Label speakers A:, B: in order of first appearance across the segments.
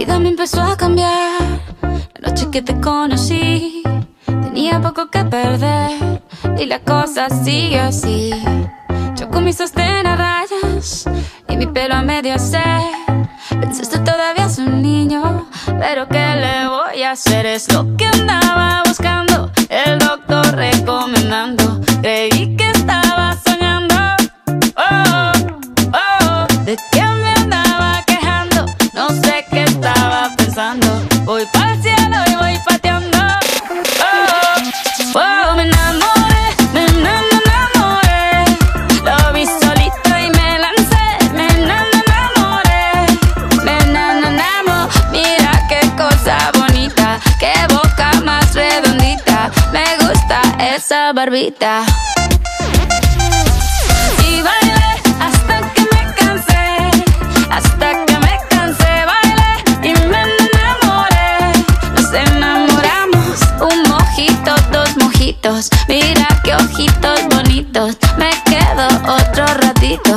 A: vida me empezó a cambiar la noche que te conocí. Tenía poco que perder y la cosa sigue así. Yo con mi sostén a rayas y mi pelo a medio hacer. Pensaste todavía es un niño, pero ¿qué le voy a hacer? Es lo que andaba buscando, el doctor recomendando. Creí que estaba soñando. Oh, oh, ¿de qué me andaba quejando? No sé qué estaba pensando. Voy para el cielo y voy pateando. Oh, oh, me enamoré, me enamoré. Lo vi solito y me lancé. Me enamoré, me enamoré. Mira qué cosa bonita, qué boca más redondita. Me gusta esa barbita. Y bailé hasta que me cansé, hasta que me cansé. Bailé y me enamoré. Nos enamoramos, un mojito, dos mojitos. Mira qué ojitos bonitos. Me quedo otro ratito.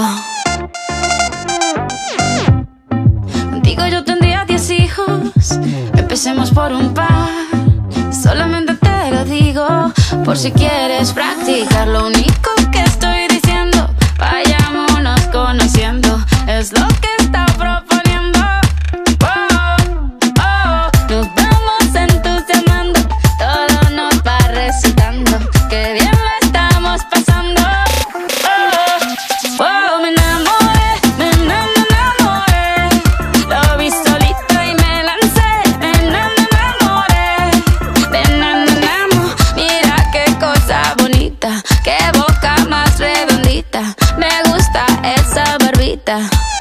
A: Contigo yo tendría 10 hijos. Empecemos por un par. Solamente te lo digo por si quieres practicar. Lo único que estoy diciendo, vayámonos conociendo. Es lo que está proponiendo. Oh, oh, nos vamos entusiasmando. Todo nos va recitando. Qué bien lo estamos pasando. Oh, oh, me enamoré, me enamoré. Lo vi solito y me lancé. Me enamoré, me enamoramos. Mira qué cosa bonita, qué boca más redondita. Me gusta esa barbita.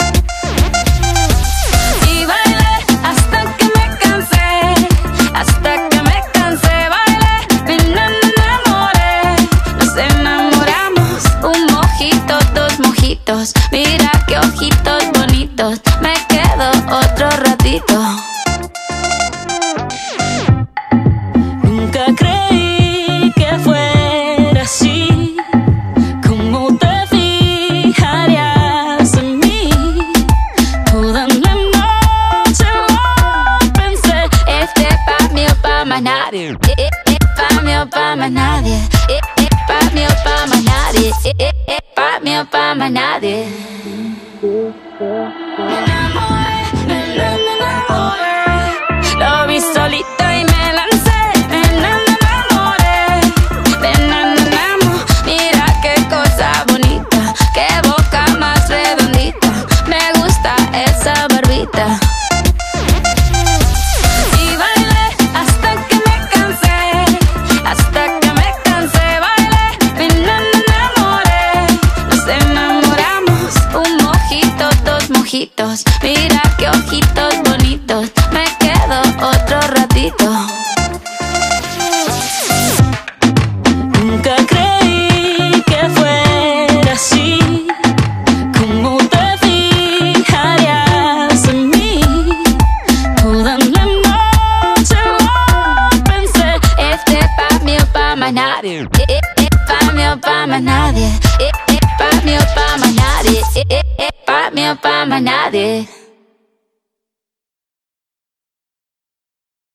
A: Y bailé hasta que me cansé, hasta que me cansé. Bailé, me enamoré. Nos enamoramos, un mojito, dos mojitos. Mira qué ojitos bonitos. Me quedo otro ratito.
B: Nunca creí que fuera así. ¿Cómo te fijarías en mí? Toda la noche lo pensé.
A: Este pa' mí o pa' más nadie. Pa' mí o pa' más nadie. Pa' mí o pa' más nadie. Pa' mí o pa' más nadie. Me enamoré, me enamoré. Lo vi solito y me lancé. Me enamoré, me enamoramos. Mira qué cosa bonita, qué boca más redondita. Me gusta esa barbita. Y bailé hasta que me cansé, hasta que me cansé. Bailé, me enamoré. Nos enamoramos, un mojito, dos mojitos. Mira qué ojitos bonitos. Me quedo otro ratito.
B: Nunca creí que fuera así. ¿Cómo te fijarías en mí? Toda la noche lo pensé.
A: Este pa' mí o pa' más nadie. Pa' mí o pa' más nadie. Pa' mí o pa' más nadie. Pa' mí o pa' más nadie.